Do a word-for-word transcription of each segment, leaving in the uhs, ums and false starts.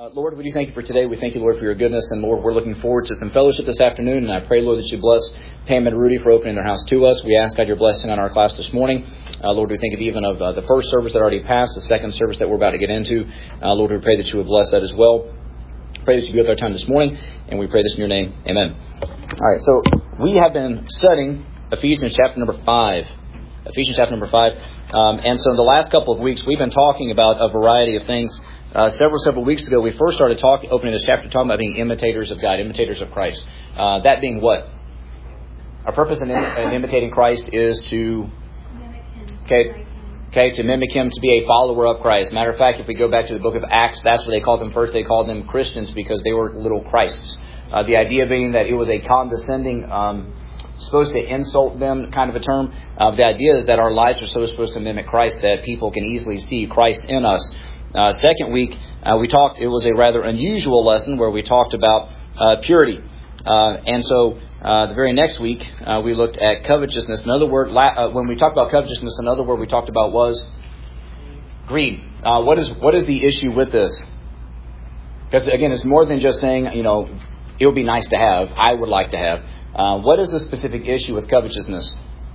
Uh, Lord, we do thank you for today. We thank you, Lord, for your goodness. And Lord, we're looking forward to some fellowship this afternoon. And I pray, Lord, that you bless Pam and Rudy for opening their house to us. We ask, God, your blessing on our class this morning. Uh, Lord, we think of even of uh, the first service that already passed, the second service that we're about to get into. Uh, Lord, we pray that you would bless that as well. Pray that you be with our time this morning. And we pray this in your name. Amen. All right, so we have been studying Ephesians chapter number five. Ephesians chapter number five. Um, and so in the last couple of weeks, we've been talking about a variety of things. Uh, several, several weeks ago, we first started talking, opening this chapter, talking about being imitators of God, imitators of Christ. Uh, that being what? Our purpose in, in imitating Christ is to, okay, okay, to mimic Him, to be a follower of Christ. Matter of fact, if we go back to the book of Acts, that's what they called them first. They called them Christians because they were little Christs. Uh, the idea being that it was a condescending, um, supposed to insult them kind of a term. Uh, the idea is that our lives are so supposed to mimic Christ that people can easily see Christ in us. Uh, second week, uh, we talked, it was a rather unusual lesson where we talked about uh, purity. Uh, and so uh, the very next week, uh, we looked at covetousness. Another word, la- uh, when we talked about covetousness, another word we talked about was greed. Uh, what is what is the issue with this? Because, again, it's more than just saying, you know, it would be nice to have, I would like to have. Uh, what is the specific issue with covetousness?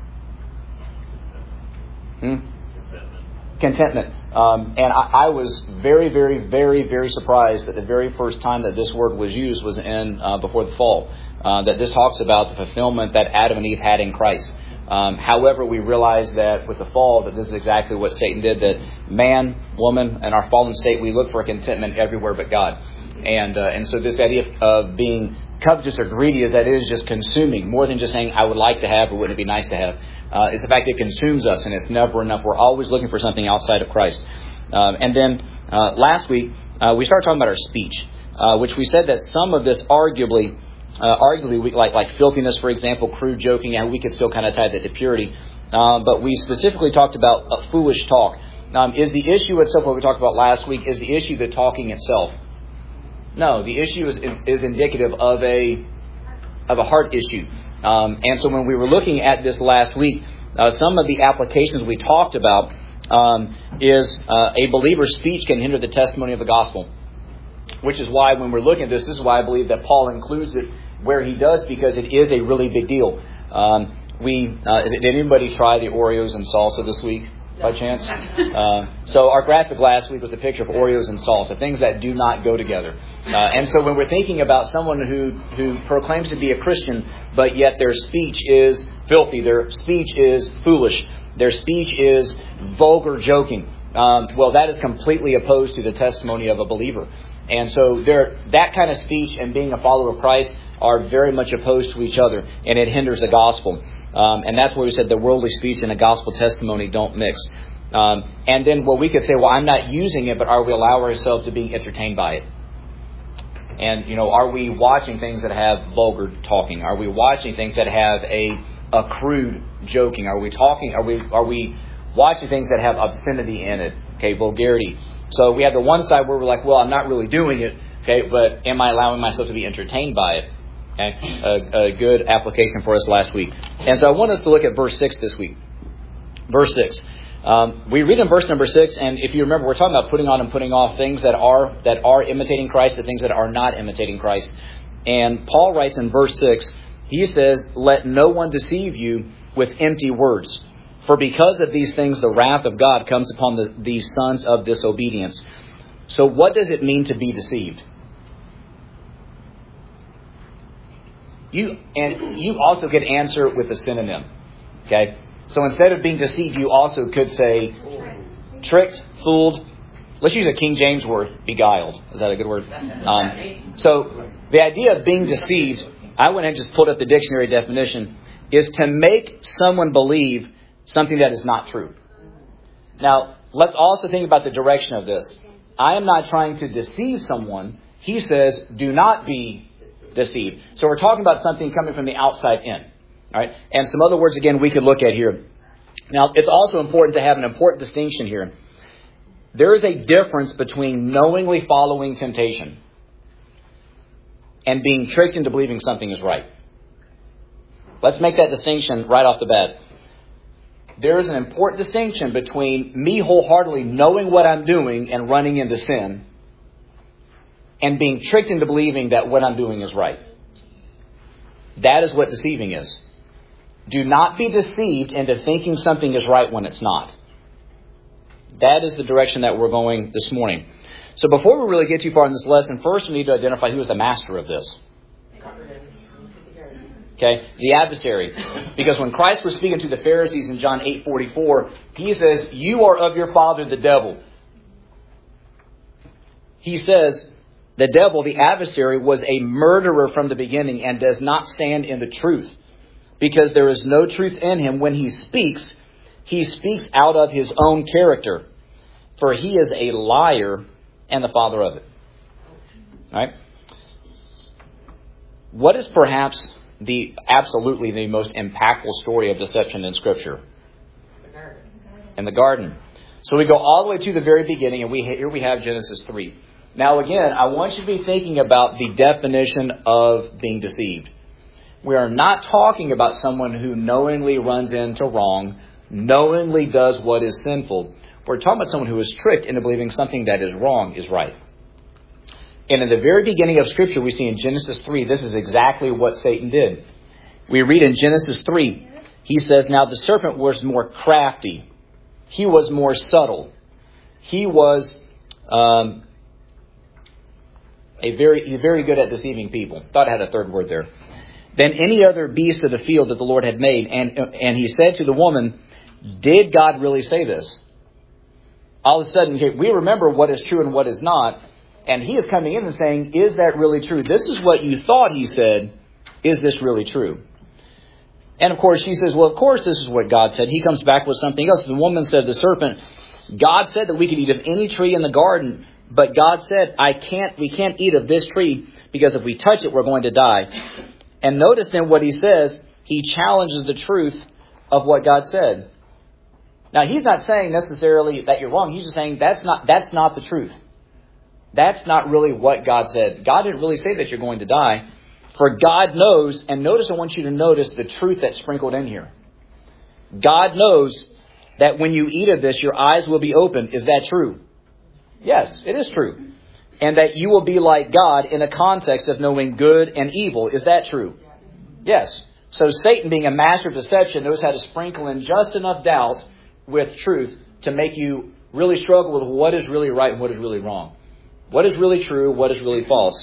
Hmm? Contentment. Um, and I, I was very, very, very, very surprised that the very first time that this word was used was in uh, before the fall. Uh, that this talks about the fulfillment that Adam and Eve had in Christ. Um, however, we realize that with the fall, that this is exactly what Satan did. That man, woman, and our fallen state, we look for contentment everywhere but God. And uh, and so this idea of being covetous or greedy, as that is just consuming, more than just saying I would like to have or wouldn't it be nice to have. Uh, is the fact that it consumes us and it's never enough. We're always looking for something outside of Christ. Um, and then uh, last week, uh, we started talking about our speech, uh, which we said that some of this arguably, uh, arguably we, like like filthiness, for example, crude joking, and we could still kind of tie that to purity. Uh, but we specifically talked about a foolish talk. Um, is the issue itself, what we talked about last week, is the issue the talking itself? No, the issue is is indicative of a of a heart issue. Um, and so when we were looking at this last week, uh, some of the applications we talked about um, is uh, a believer's speech can hinder the testimony of the gospel. Which is why when we're looking at this, this is why I believe that Paul includes it where he does, because it is a really big deal. Um, we uh, did anybody try the Oreos and salsa this week? By chance? Uh, so our graphic last week was a picture of Oreos and salsa, things that do not go together. Uh, and so when we're thinking about someone who, who proclaims to be a Christian, but yet their speech is filthy, their speech is foolish, their speech is vulgar joking, um, well, that is completely opposed to the testimony of a believer. And so there, that kind of speech and being a follower of Christ are very much opposed to each other, and it hinders the gospel. Um, and that's where we said the worldly speech and the gospel testimony don't mix. Um, and then, well, we could say, well, I'm not using it, but are we allowing ourselves to be entertained by it? And, you know, are we watching things that have vulgar talking? Are we watching things that have a, a crude joking? Are we talking, are we, are we watching things that have obscenity in it? Okay, vulgarity. So we have the one side where we're like, well, I'm not really doing it. Okay, but am I allowing myself to be entertained by it? Okay, a, a good application for us last week. And so I want us to look at verse six this week. Verse six. Um, we read in verse number six, and if you remember, we're talking about putting on and putting off things that are that are imitating Christ, and things that are not imitating Christ. And Paul writes in verse six, he says, "Let no one deceive you with empty words. For because of these things, the wrath of God comes upon the, these sons of disobedience." So what does it mean to be deceived? You and you also could answer with a synonym. Okay? So instead of being deceived, you also could say tricked, fooled. Let's use a King James word, beguiled. Is that a good word? Um, so the idea of being deceived, I went and just pulled up the dictionary definition, is to make someone believe something that is not true. Now, let's also think about the direction of this. I am not trying to deceive someone. He says, do not be deceived. So we're talking about something coming from the outside in. All right. And some other words, again, we could look at here. Now, it's also important to have an important distinction here. There is a difference between knowingly following temptation and being tricked into believing something is right. Let's make that distinction right off the bat. There is an important distinction between me wholeheartedly knowing what I'm doing and running into sin, and being tricked into believing that what I'm doing is right. That is what deceiving is. Do not be deceived into thinking something is right when it's not. That is the direction that we're going this morning. So before we really get too far in this lesson, first we need to identify who is the master of this. Okay, the adversary. Because when Christ was speaking to the Pharisees in John eight forty-four, he says, you are of your father the devil. He says, the devil, the adversary, was a murderer from the beginning and does not stand in the truth. Because there is no truth in him. When he speaks, he speaks out of his own character. For he is a liar and the father of it. All right? What is perhaps the absolutely the most impactful story of deception in Scripture? The garden. In the garden. So we go all the way to the very beginning, and we here we have Genesis three. Now again, I want you to be thinking about the definition of being deceived. We are not talking about someone who knowingly runs into wrong, knowingly does what is sinful. We're talking about someone who is tricked into believing something that is wrong is right. And in the very beginning of Scripture, we see in Genesis three, this is exactly what Satan did. We read in Genesis three, he says, now the serpent was more crafty. He was more subtle. He was um, a very, very good at deceiving people. Thought I had a third word there. Than any other beast of the field that the Lord had made. And, and he said to the woman, did God really say this? All of a sudden, we remember what is true and what is not. And he is coming in and saying, is that really true? This is what you thought he said. Is this really true? And of course, she says, well, of course, this is what God said. He comes back with something else. The woman said to the serpent, God said that we could eat of any tree in the garden. But God said, I can't, we can't eat of this tree because if we touch it, we're going to die. And notice then what he says. He challenges the truth of what God said. Now, he's not saying necessarily that you're wrong. He's just saying that's not, that's not the truth. That's not really what God said. God didn't really say that you're going to die. For God knows, and notice I want you to notice the truth that's sprinkled in here. God knows that when you eat of this, your eyes will be opened. Is that true? Yes, it is true. And that you will be like God in a context of knowing good and evil. Is that true? Yes. So Satan, being a master of deception, knows how to sprinkle in just enough doubt with truth to make you really struggle with what is really right and what is really wrong. What is really true, what is really false.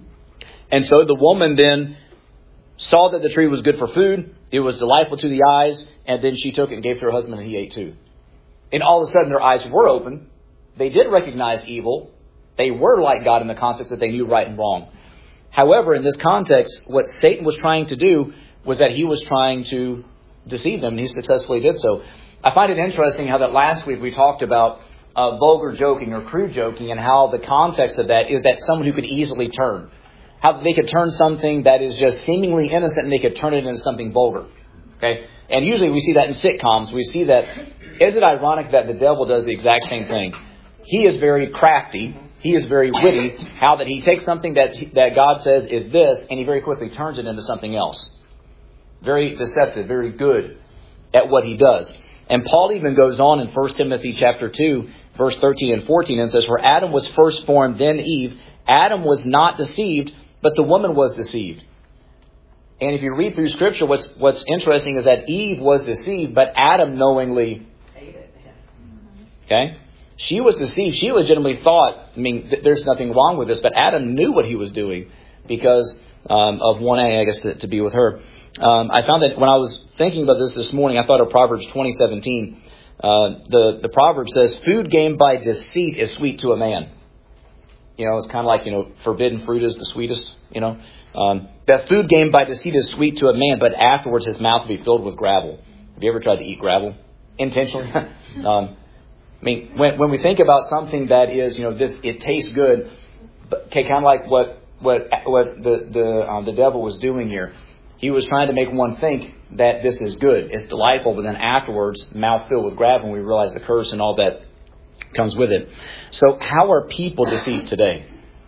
And so the woman then saw that the tree was good for food. It was delightful to the eyes. And then she took it and gave it to her husband and he ate too. And all of a sudden their eyes were open. They did recognize evil. They were like God in the context that they knew right and wrong. However, in this context, what Satan was trying to do was that he was trying to deceive them, and he successfully did so. I find it interesting how that last week we talked about uh, vulgar joking or crude joking, and how the context of that is that someone who could easily turn. How they could turn something that is just seemingly innocent and they could turn it into something vulgar. Okay? And usually we see that in sitcoms. We see that. Is it ironic that the devil does the exact same thing? He is very crafty. He is very witty. How that he takes something that that God says is this, and he very quickly turns it into something else. Very deceptive, very good at what he does. And Paul even goes on in First Timothy chapter two, verse thirteen and fourteen, and says, for Adam was first formed, then Eve. Adam was not deceived, but the woman was deceived. And if you read through Scripture, what's what's interesting is that Eve was deceived, but Adam knowingly ate it. Okay? She was deceived. She legitimately thought, I mean, th- there's nothing wrong with this, but Adam knew what he was doing because um, of wanting, I guess, to, to be with her. Um, I found that when I was thinking about this this morning, I thought of Proverbs twenty seventeen. Uh, the, the proverb says, food gained by deceit is sweet to a man. You know, it's kind of like, you know, forbidden fruit is the sweetest, you know. Um, that food gained by deceit is sweet to a man, but afterwards his mouth will be filled with gravel. Have you ever tried to eat gravel? Intentionally? um, I mean, when when we think about something that is, you know, this, it tastes good, but okay, kind of like what what what the the um, the devil was doing here. He was trying to make one think that this is good, it's delightful, but then afterwards, mouth filled with gravel, and we realize the curse and all that comes with it. So, how are people deceived today?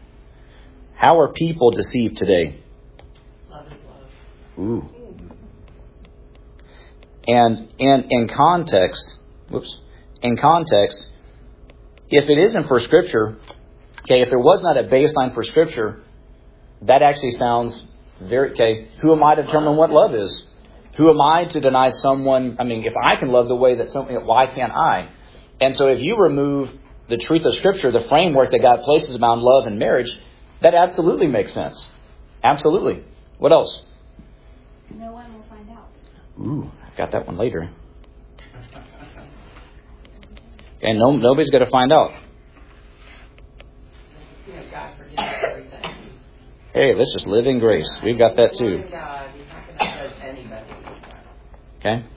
How are people deceived today? Love is love. Ooh. And in in context, whoops. In context, if it isn't for Scripture, Okay, if there was not a baseline for Scripture, that actually sounds very, okay, who am I to determine what love is? Who am I to deny someone, I mean, if I can love the way that something, why can't I? And so if you remove the truth of Scripture, the framework that God places around love and marriage, that absolutely makes sense. Absolutely. What else? No one will find out. Ooh, I've got that one later. And no, nobody's going to find out. You know, God forgives everything. Hey, let's just live in grace. We've got that too. God, He's not going to judge anybody. Okay.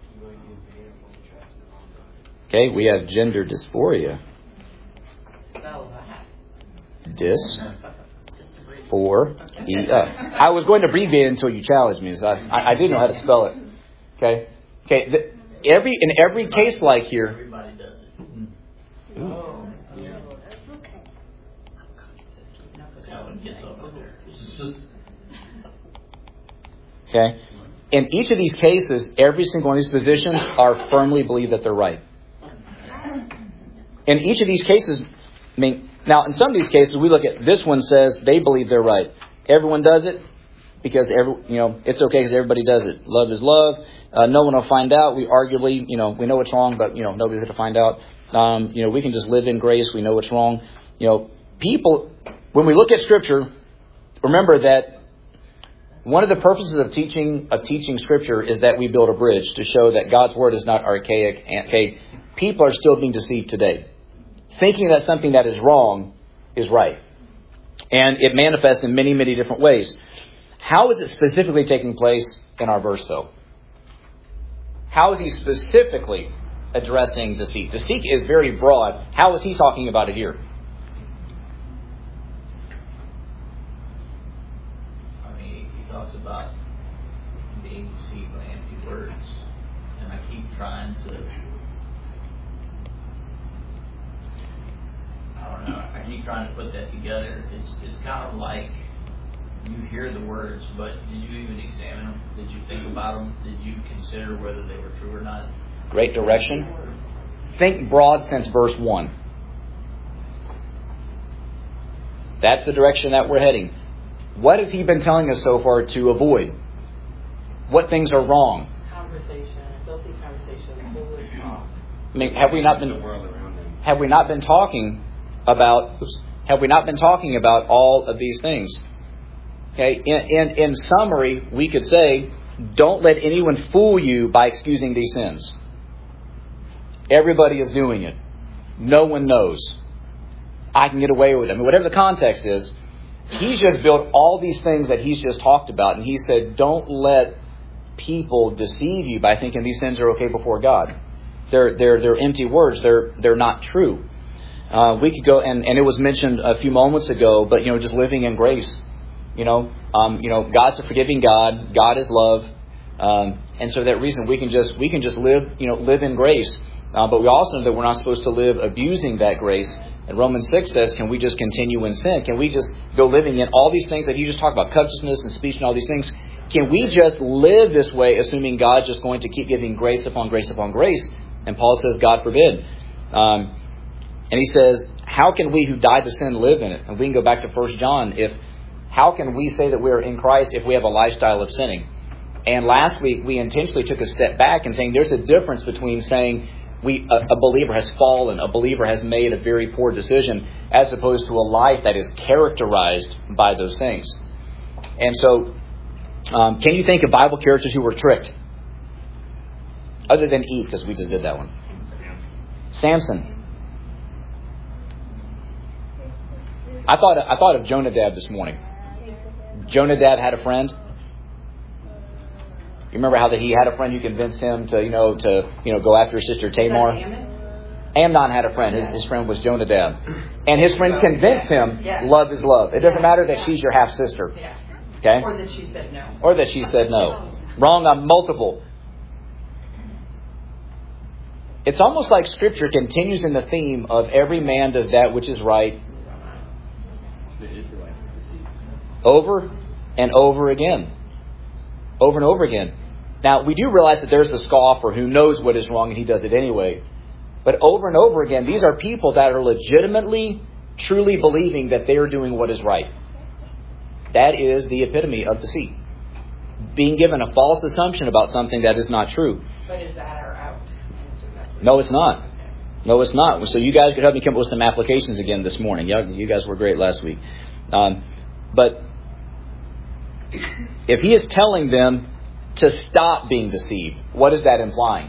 Okay, we have gender dysphoria. Spell that. Dys. For. E. Uh. I was going to abbreviate it until you challenged me. So I, I, I didn't know how to spell it. Okay. Okay. The, every in every case like here. Everybody does it. Oh. Yeah. That one gets over there. Okay. In each of these cases, every single one of these positions are firmly believe that they're right. In each of these cases, I mean, now in some of these cases, we look at this one says they believe they're right. Everyone does it because every, you know, it's okay because everybody does it. Love is love. Uh, no one will find out. We arguably, you know, we know it's wrong, but you know, nobody's going to find out. Um, you know, we can just live in grace. We know it's wrong. You know, people, when we look at Scripture, remember that one of the purposes of teaching of teaching Scripture is that we build a bridge to show that God's Word is not archaic. Okay, people are still being deceived today, thinking that something that is wrong is right. And it manifests in many, many different ways. How is it specifically taking place in our verse, though? How is he specifically addressing deceit? Deceit is very broad. How is he talking about it here? I mean, he talks about being deceived by empty words. And I keep trying to... I don't know. I keep trying to put that together. It's it's kind of like you hear the words, but did you even examine them? Did you think about them? Did you consider whether they were true or not? Great direction. Think broad since verse one. That's the direction that we're heading. What has he been telling us so far to avoid? What things are wrong? Conversation, filthy conversation, foolish talk. I mean, have we not been have we not been talking about have we not been talking about all of these things? Okay, in, in in summary, we could say, don't let anyone fool you by excusing these sins. Everybody is doing it. No one knows. I can get away with it. I mean, whatever the context is, he's just built all these things that he's just talked about, and he said, don't let people deceive you by thinking these sins are okay before God. They're they're they're empty words. They're they're not true. Uh, we could go and, and it was mentioned a few moments ago, but you know, just living in grace. You know, um, you know, God's a forgiving God. God is love, um, and so for that reason we can just we can just live you know live in grace. Uh, but we also know that we're not supposed to live abusing that grace. And Romans six says, can we just continue in sin? Can we just go living in all these things that you just talked about, covetousness and speech and all these things? Can we just live this way, assuming God's just going to keep giving grace upon grace upon grace? And Paul says, God forbid. Um, and he says, how can we who died to sin live in it? And we can go back to First John. If how can we say that we are in Christ if we have a lifestyle of sinning? And last week we intentionally took a step back and saying there's a difference between saying we a, a believer has fallen, a believer has made a very poor decision, as opposed to a life that is characterized by those things. And so, um, can you think of Bible characters who were tricked? Other than Eve, because we just did that one. Samson. I thought I thought of Jonadab this morning. Jonadab had a friend. You remember how that he had a friend who convinced him to, you know, to, you know, go after his sister Tamar? Amnon had a friend. His, his friend was Jonadab. And his friend convinced him, love is love. It doesn't matter that she's your half-sister. Okay? Or that she said no. Or that she said no. Wrong on multiple. It's almost like Scripture continues in the theme of every man does that which is right over and over again. Over and over again. Now, we do realize that there's the scoffer who knows what is wrong and he does it anyway. But over and over again, these are people that are legitimately truly believing that they are doing what is right. That is the epitome of deceit. Being given a false assumption about something that is not true. But is that our out? No, it's not. No, it's not. So you guys could help me come up with some applications again this morning. You you guys were great last week. Um, but if he is telling them to stop being deceived, what is that implying?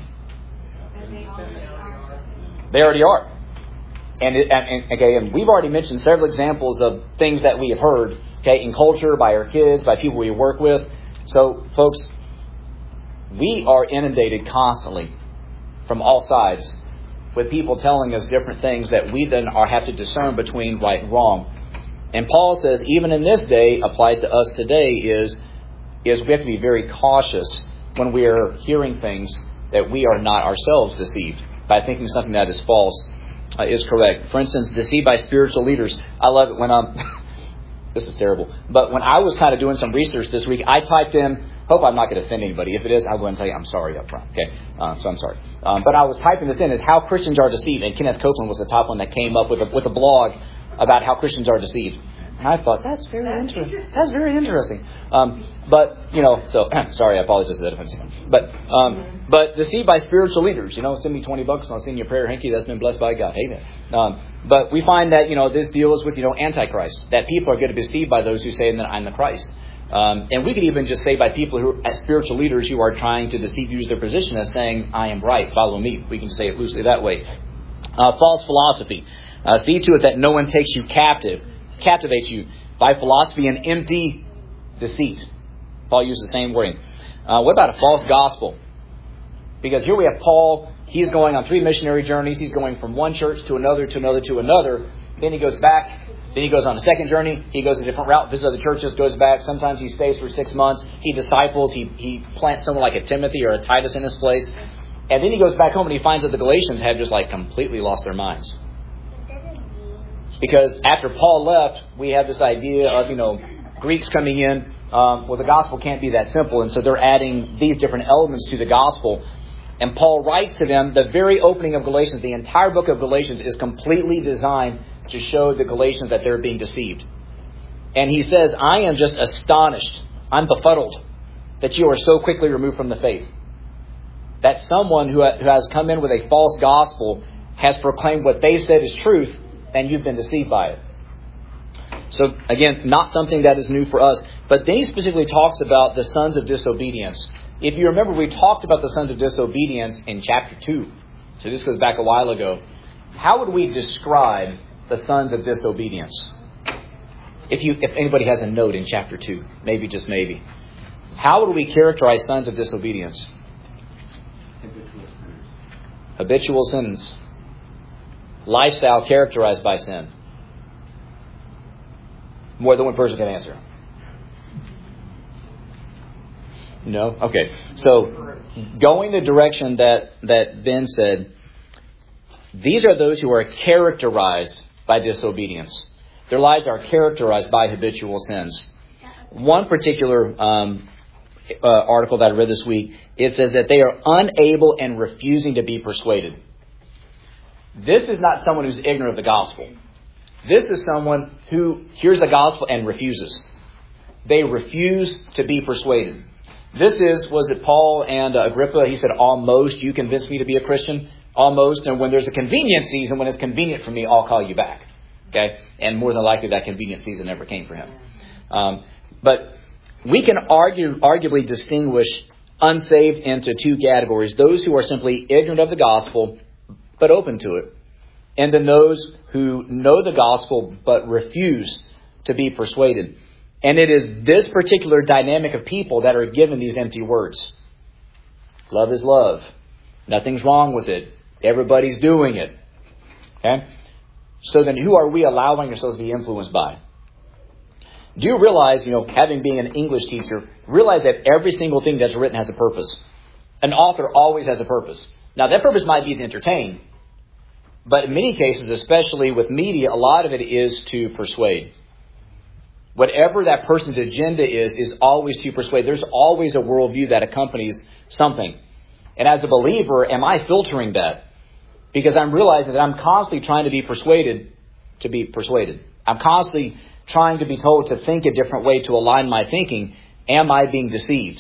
They already are. And, it, and, and okay, and we've already mentioned several examples of things that we have heard, okay, in culture, by our kids, by people we work with. So, folks, we are inundated constantly from all sides with people telling us different things that we then are have to discern between right and wrong. And Paul says, even in this day, applied to us today, is, is we have to be very cautious when we are hearing things that we are not ourselves deceived by thinking something that is false uh, is correct. For instance, deceived by spiritual leaders. I love it when I'm... This is terrible. But when I was kind of doing some research this week, I typed in, hope I'm not going to offend anybody. If it is, I'll go ahead and tell you I'm sorry up front. Okay, uh, so I'm sorry. Um, but I was typing this in as how Christians are deceived. And Kenneth Copeland was the top one that came up with a, with a blog about how Christians are deceived. And I thought, that's very interesting. That's very interesting. Um, but, you know, so, sorry, I apologize for that offense. But, um, but deceived by spiritual leaders. You know, send me twenty bucks and I'll send you a prayer hanky that's been blessed by God. Amen. Um, but we find that, you know, this deals with, you know, Antichrist. That people are going to be deceived by those who say that I'm the Christ. Um, and we could even just say by people who are spiritual leaders who are trying to deceive, use their position as saying, I am right, follow me. We can say it loosely that way. Uh, false philosophy. Uh, see to it that no one takes you captive. Captivates you by philosophy and empty deceit. Paul used the same wording. Uh, what about a false gospel? Because here we have Paul. He's going on three missionary journeys. He's going from one church to another, to another, to another. Then he goes back. Then he goes on a second journey. He goes a different route, visits other churches, goes back. Sometimes he stays for six months. He disciples. He, he plants someone like a Timothy or a Titus in his place. And then he goes back home and he finds that the Galatians have just like completely lost their minds. Because after Paul left, we have this idea of, you know, Greeks coming in. Um, well, the gospel can't be that simple. And so they're adding these different elements to the gospel. And Paul writes to them, the very opening of Galatians, the entire book of Galatians is completely designed to show the Galatians that they're being deceived. And he says, I am just astonished. I'm befuddled that you are so quickly removed from the faith. That someone who has come in with a false gospel has proclaimed what they said is truth, and you've been deceived by it. So, again, not something that is new for us. But then he specifically talks about the sons of disobedience. If you remember, we talked about the sons of disobedience in chapter two. So this goes back a while ago. How would we describe the sons of disobedience? If you, if anybody has a note in chapter two, maybe, just maybe. How would we characterize sons of disobedience? Habitual sinners. Habitual sins. Lifestyle characterized by sin. More than one person can answer. No? Okay. So, going the direction that, that Ben said, these are those who are characterized by disobedience. Their lives are characterized by habitual sins. One particular um, uh, article that I read this week, it says that they are unable and refusing to be persuaded. This is not someone who's ignorant of the gospel. This is someone who hears the gospel and refuses. They refuse to be persuaded. This is, was it Paul and uh, Agrippa? He said, almost you convinced me to be a Christian. Almost. And when there's a convenient season, when it's convenient for me, I'll call you back. Okay? And more than likely that convenient season never came for him. Um, but we can argue, arguably distinguish unsaved into two categories. Those who are simply ignorant of the gospel, but open to it. And then those who know the gospel, but refuse to be persuaded. And it is this particular dynamic of people that are given these empty words. Love is love. Nothing's wrong with it. Everybody's doing it. Okay? So then who are we allowing ourselves to be influenced by? Do you realize, you know, having been an English teacher, realize that every single thing that's written has a purpose. An author always has a purpose. Now, that purpose might be to entertain. But in many cases, especially with media, a lot of it is to persuade. Whatever that person's agenda is, is always to persuade. There's always a worldview that accompanies something. And as a believer, am I filtering that? Because I'm realizing that I'm constantly trying to be persuaded to be persuaded. I'm constantly trying to be told to think a different way to align my thinking. Am I being deceived?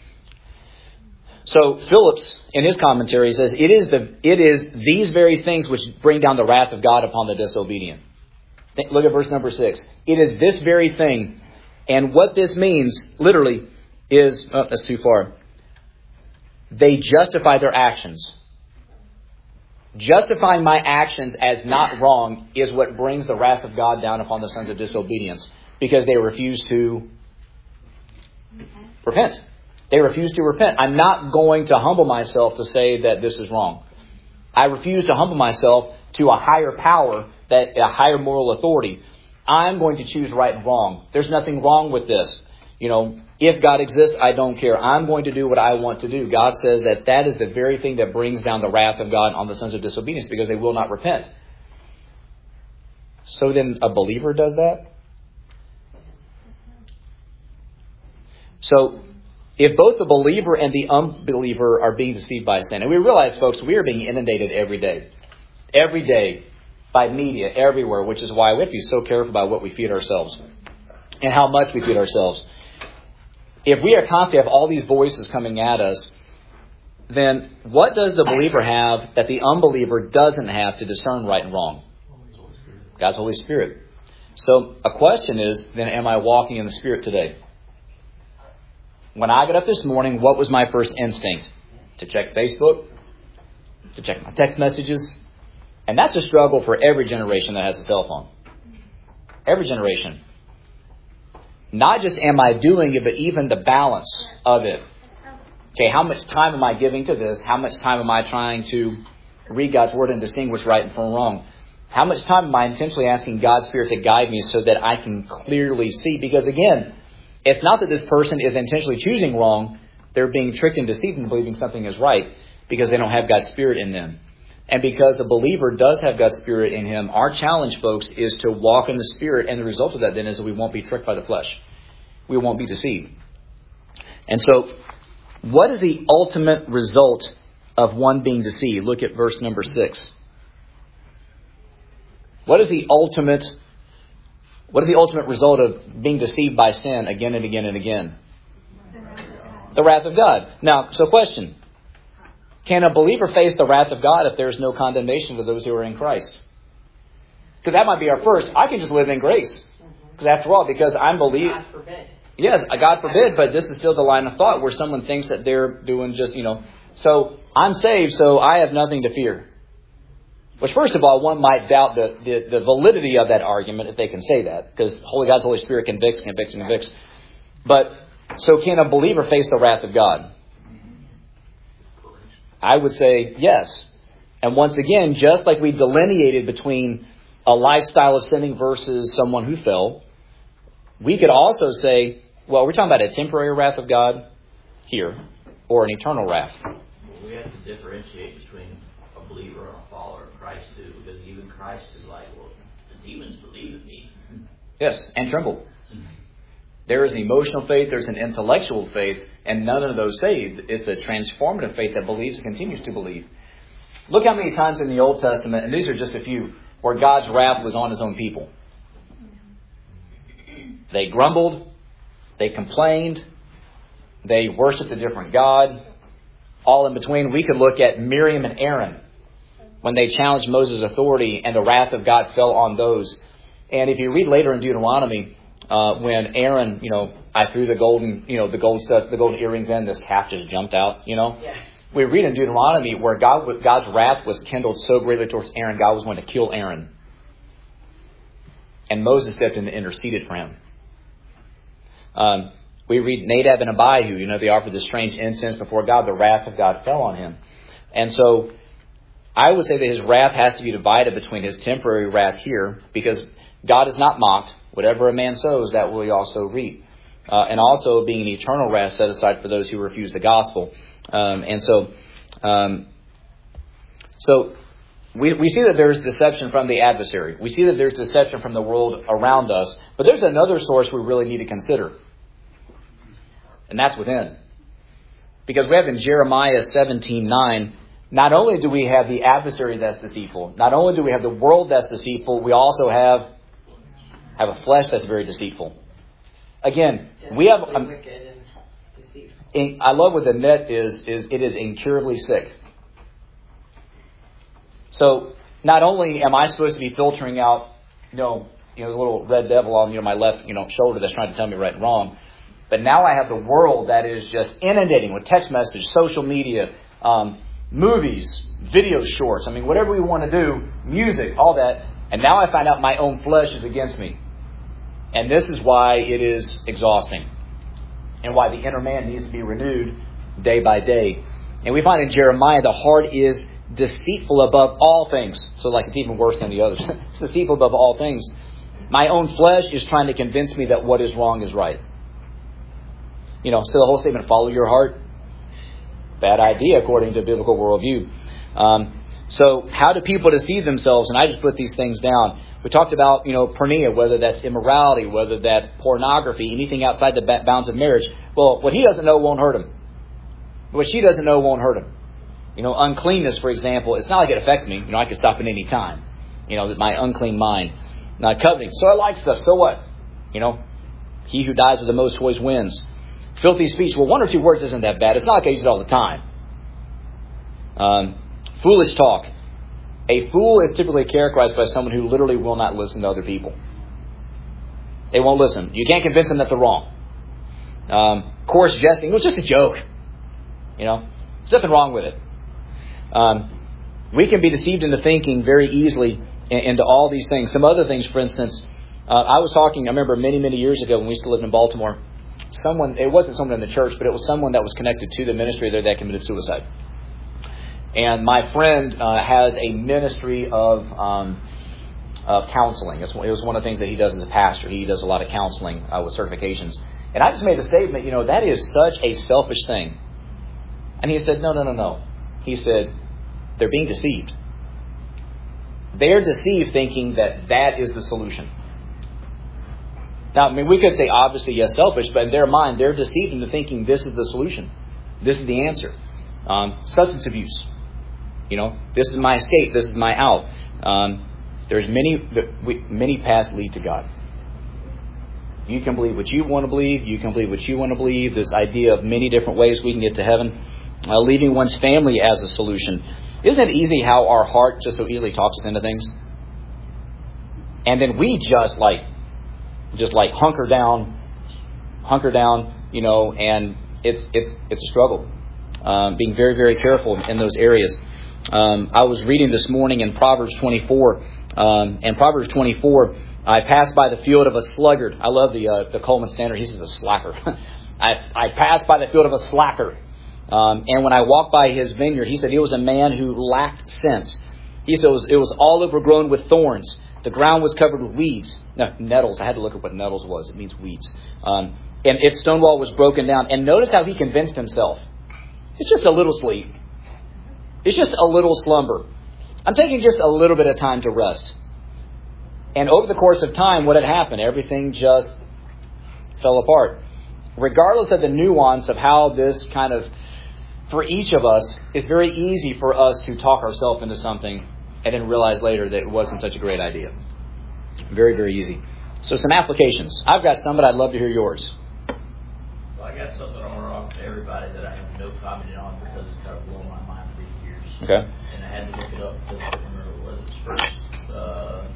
So Phillips, in his commentary, says, it is the it is these very things which bring down the wrath of God upon the disobedient. Look at verse number six. It is this very thing. And what this means, literally, is... Oh, that's too far. They justify their actions. Justifying my actions as not wrong is what brings the wrath of God down upon the sons of disobedience. Because they refuse to repent. They refuse to repent. I'm not going to humble myself to say that this is wrong. I refuse to humble myself to a higher power, that a higher moral authority. I'm going to choose right and wrong. There's nothing wrong with this. You know, if God exists, I don't care. I'm going to do what I want to do. God says that that is the very thing that brings down the wrath of God on the sons of disobedience, because they will not repent. So then a believer does that? So if both the believer and the unbeliever are being deceived by sin, and we realize, folks, we are being inundated every day. Every day. By media, everywhere, which is why we have to be so careful about what we feed ourselves and how much we feed ourselves. If we are constantly have all these voices coming at us, then what does the believer have that the unbeliever doesn't have to discern right and wrong? God's Holy Spirit. So a question is, then, am I walking in the Spirit today? When I got up this morning, what was my first instinct? To check Facebook? To check my text messages? And that's a struggle for every generation that has a cell phone. Every generation. Not just am I doing it, but even the balance of it. Okay, how much time am I giving to this? How much time am I trying to read God's Word and distinguish right from wrong? How much time am I intentionally asking God's Spirit to guide me so that I can clearly see? Because again, it's not that this person is intentionally choosing wrong. They're being tricked and deceived into believing something is right because they don't have God's Spirit in them. And because a believer does have God's Spirit in him, our challenge, folks, is to walk in the Spirit. And the result of that then is that we won't be tricked by the flesh. We won't be deceived. And so, what is the ultimate result of one being deceived? Look at verse number six. What is the ultimate, what is the ultimate result of being deceived by sin again and again and again? The wrath of God. Now, so question. Can a believer face the wrath of God if there is no condemnation to those who are in Christ? Because that might be our first. I can just live in grace. Because after all, because I'm believing. God forbid. Yes, God forbid, but this is still the line of thought where someone thinks that they're doing just, you know. So I'm saved, so I have nothing to fear. Which, first of all, one might doubt the, the, the validity of that argument if they can say that. Because Holy God's Holy Spirit convicts, convicts, and convicts. But, so can a believer face the wrath of God? I would say yes. And once again, just like we delineated between a lifestyle of sinning versus someone who fell, we could also say, well, we're talking about a temporary wrath of God here or an eternal wrath. Well, we have to differentiate between a believer and a follower of Christ too, because even Christ is like, well, the demons believe in me. Yes, and tremble. There is an emotional faith, there's an intellectual faith, and none of those saved. It's a transformative faith that believes, continues to believe. Look how many times in the Old Testament, and these are just a few, where God's wrath was on His own people. They grumbled, they complained, they worshipped a different God. All in between, we could look at Miriam and Aaron when they challenged Moses' authority and the wrath of God fell on those. And if you read later in Deuteronomy, Uh, when Aaron, you know, I threw the golden, you know, the gold stuff, the golden earrings in, this calf just jumped out, you know. Yeah. We read in Deuteronomy where God, God's wrath was kindled so greatly towards Aaron, God was going to kill Aaron. And Moses stepped in and interceded for him. Um, we read Nadab and Abihu, you know, they offered this strange incense before God. The wrath of God fell on him. And so I would say that His wrath has to be divided between His temporary wrath here, because God is not mocked. Whatever a man sows, that will he also reap. Uh, and also being an eternal wrath set aside for those who refuse the gospel. Um, and so, um, so we, we see that there's deception from the adversary. We see that there's deception from the world around us. But there's another source we really need to consider. And that's within. Because we have in Jeremiah seventeen nine, not only do we have the adversary that's deceitful, not only do we have the world that's deceitful, we also have have a flesh that's very deceitful. Again, we have. Um, wicked and deceitful. in, I love what the net is. Is it is incurably sick. So not only am I supposed to be filtering out, you know, you know, the little red devil on you know my left, you know, shoulder that's trying to tell me right and wrong, but now I have the world that is just inundating with text message, social media, um, movies, video shorts. I mean, whatever we want to do, music, all that. And now I find out my own flesh is against me. And this is why it is exhausting. And why the inner man needs to be renewed day by day. And we find in Jeremiah, the heart is deceitful above all things. So like it's even worse than the others. It's deceitful above all things. My own flesh is trying to convince me that what is wrong is right. You know, so the whole statement, follow your heart. Bad idea according to biblical worldview. Um, so how do people deceive themselves? And I just put these things down. We talked about, you know, porneia, whether that's immorality, whether that's pornography, anything outside the bounds of marriage. Well, what he doesn't know won't hurt him. What she doesn't know won't hurt him. You know, uncleanness, for example, it's not like it affects me. You know, I can stop at any time. You know, my unclean mind. Not coveting. So I like stuff. So what? You know, he who dies with the most toys wins. Filthy speech. Well, one or two words isn't that bad. It's not like I use it all the time. Um, foolish talk. A fool is typically characterized by someone who literally will not listen to other people. They won't listen. You can't convince them that they're wrong. Um, coarse jesting. It was just a joke. You know, there's nothing wrong with it. Um, we can be deceived into thinking very easily into all these things. Some other things, for instance, uh, I was talking, I remember many, many years ago when we used to live in Baltimore, someone, it wasn't someone in the church, but it was someone that was connected to the ministry there that committed suicide. And my friend uh, has a ministry of um, of counseling. It's, it was one of the things that he does as a pastor. He does a lot of counseling uh, with certifications. And I just made the statement, you know, that is such a selfish thing. And he said, no, no, no, no. He said, they're being deceived. They're deceived thinking that that is the solution. Now, I mean, we could say, obviously, yes, selfish, but in their mind, they're deceived into thinking this is the solution. This is the answer. Um, substance abuse. You know, this is my escape. This is my out. Um, there's many, many paths lead to God. You can believe what you want to believe. You can believe what you want to believe. This idea of many different ways we can get to heaven. Uh, leaving one's family as a solution. Isn't it easy how our heart just so easily talks us into things? And then we just like, just like hunker down, hunker down, you know, and it's it's it's a struggle. Um, being very, very careful in those areas. Um, I was reading this morning in Proverbs twenty-four. Um, and Proverbs twenty-four, I passed by the field of a sluggard. I love the uh, the Coleman Standard. He says a slacker. I, I passed by the field of a slacker. Um, and when I walked by his vineyard, he said he was a man who lacked sense. He said it was, it was all overgrown with thorns. The ground was covered with weeds. No, nettles. I had to look at what nettles was. It means weeds. Um, and its stone wall was broken down. And notice how he convinced himself. It's just a little sleep. It's just a little slumber. I'm taking just a little bit of time to rest. And over the course of time, what had happened? Everything just fell apart. Regardless of the nuance of how this kind of, for each of us, it's very easy for us to talk ourselves into something and then realize later that it wasn't such a great idea. Very, very easy. So some applications. I've got some, but I'd love to hear yours. Well, I got something I want to offer to everybody that I have no comment on because it's kind of blown my mind for these years. Okay. And I had to look it up because I don't remember what it was. First, uh,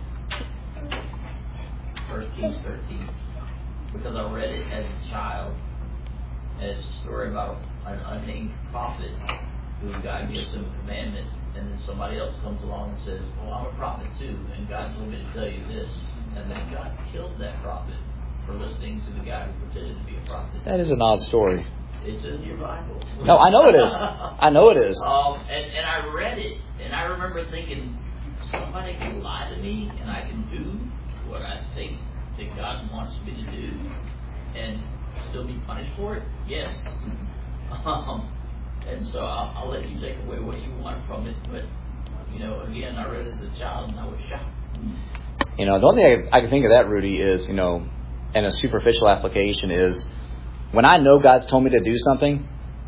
First Kings thirteen. Because I read it as a child. And it's a story about an unnamed prophet who God gives him a commandment. And then somebody else comes along and says, well, I'm a prophet too. And God told me to tell you this. And then God killed that prophet for listening to the guy who pretended to be a prophet. That is an odd story. It's in your Bible. No, I know it is. I know it is. Um, and, and I read it. And I remember thinking, somebody can lie to me and I can do what I think that God wants me to do and still be punished for it? Yes. Um, and so I'll, I'll let you take away what you want from it. But, you know, again, I read it as a child and I was shocked. You know, the only thing I, I can think of that, Rudy, is, you know, and a superficial application is when I know God's told me to do something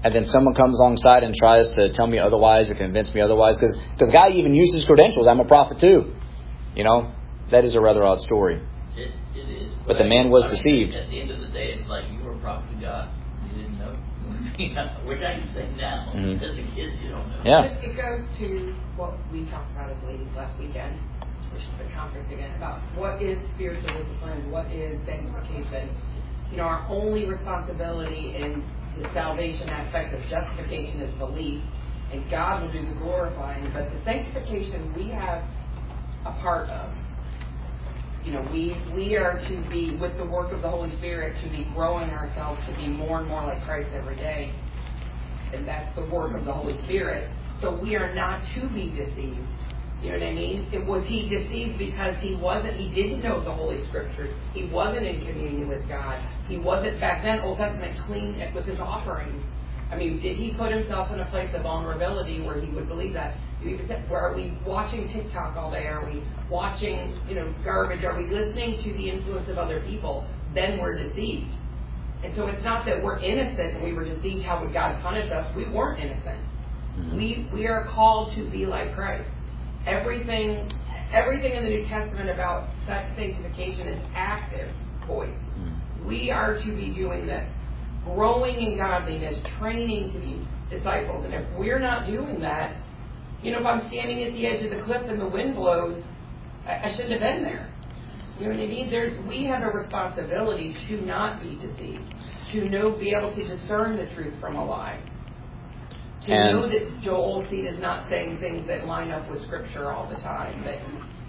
and then someone comes alongside and tries to tell me otherwise or convince me otherwise, because the guy even uses credentials. I'm a prophet too. You know, that is a rather odd story. It, it is. But the man was I mean, deceived. At the end of the day, it's like you were a prophet of God. You didn't know. You know, which I can say now. Mm-hmm. As a kid, you don't know. Yeah. It, it goes to what we talked about as ladies last weekend, which is the conference again, about what is spiritual discipline, what is sanctification. You know, our only responsibility in the salvation aspect of justification is belief, and God will do the glorifying. But the sanctification we have a part of. You know, we we are to be, with the work of the Holy Spirit, to be growing ourselves to be more and more like Christ every day. And that's the work of the Holy Spirit. So we are not to be deceived. You know what I mean? It, was he deceived because he wasn't, he didn't know the Holy Scriptures. He wasn't in communion with God. He wasn't, back then, Old Testament, clean with his offerings. I mean, did he put himself in a place of vulnerability where he would believe that? Where are we watching TikTok all day? Are we watching, you know, garbage? Are we listening to the influence of other people? Then we're deceived. And so it's not that we're innocent and we were deceived. How would God punish us? We weren't innocent. Mm-hmm. We we are called to be like Christ. Everything everything in the New Testament about sanctification is active voice. Mm-hmm. We are to be doing this. Growing in godliness, training to be disciples. And if we're not doing that, you know, if I'm standing at the edge of the cliff and the wind blows, I, I shouldn't have been there. You know what I mean? There's, we have a responsibility to not be deceived, to know, be able to discern the truth from a lie, to and know that Joel Osteen is not saying things that line up with Scripture all the time. That,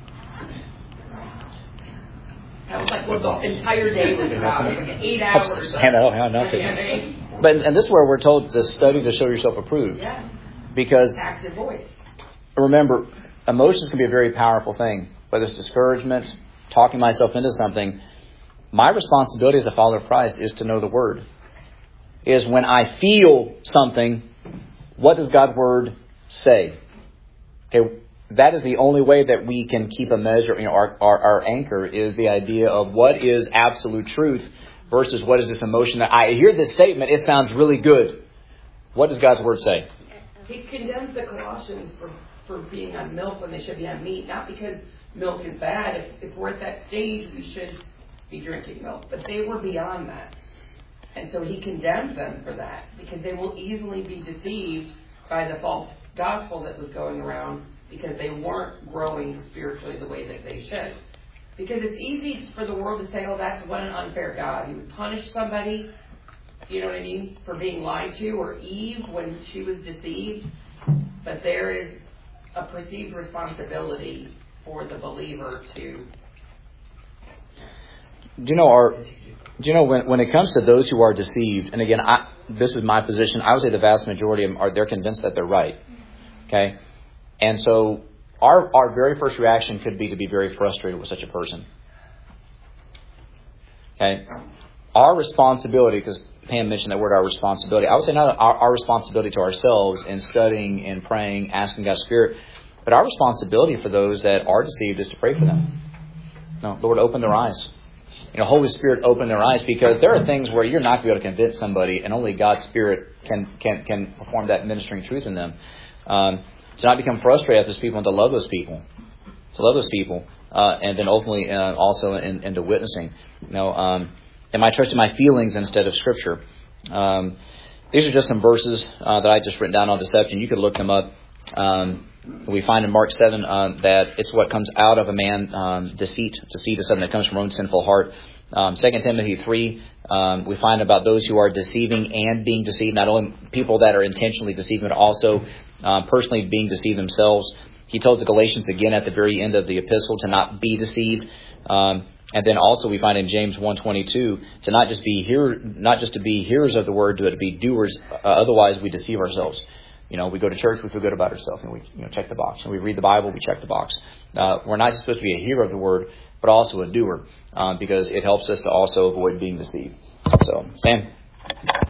that was like what the entire day was about. It was like eight hours. I know, I know, nothing. But and this is where we're told to study to show yourself approved. Yeah. Because active voice. Remember, emotions can be a very powerful thing. Whether it's discouragement, talking myself into something, my responsibility as a follower of Christ is to know the Word. Is when I feel something, what does God's Word say? Okay, that is the only way that we can keep a measure. You know, our, our, our anchor is the idea of what is absolute truth versus what is this emotion that I hear this statement, it sounds really good. What does God's Word say? He condemns the Colossians for, for being on milk when they should be on meat, not because milk is bad. If, if we're at that stage, we should be drinking milk. But they were beyond that. And so he condemns them for that, because they will easily be deceived by the false gospel that was going around, because they weren't growing spiritually the way that they should. Because it's easy for the world to say, oh, that's what an unfair God. He would punish somebody, you know what I mean, for being lied to, or Eve when she was deceived. But there is a perceived responsibility for the believer to... Do you know, our, do you know when, when it comes to those who are deceived, and again, I, this is my position, I would say the vast majority of them are, they're convinced that they're right. Okay? And so our our very first reaction could be to be very frustrated with such a person. Okay? Our responsibility, because Pam mentioned that word, our responsibility. I would say not our, our responsibility to ourselves in studying and praying, asking God's Spirit, but our responsibility for those that are deceived is to pray for them. No, Lord, open their eyes. You know, Holy Spirit, open their eyes, because there are things where you're not going to be able to convince somebody, and only God's Spirit can can can perform that ministering truth in them. Um, to not become frustrated at those people, and to love those people, to love those people, uh, and then ultimately uh, also in, into witnessing. You know, um, am I trusting my feelings instead of Scripture? Um, these are just some verses uh, that I just written down on deception. You could look them up. Um, we find in Mark seven uh, that it's what comes out of a man, um, deceit. Deceit is something that comes from our own sinful heart. Um, Second Timothy three, um, we find about those who are deceiving and being deceived. Not only people that are intentionally deceiving, but also uh, personally being deceived themselves. He tells the Galatians again at the very end of the epistle to not be deceived. Um, and then also we find in James one twenty-two to not just be hear, not just to be hearers of the word, but to be doers. Uh, otherwise, we deceive ourselves. You know, we go to church, we feel good about ourselves, and we you know check the box. And we read the Bible, we check the box. Uh, we're not just supposed to be a hearer of the word, but also a doer, um, because it helps us to also avoid being deceived. So, Sam.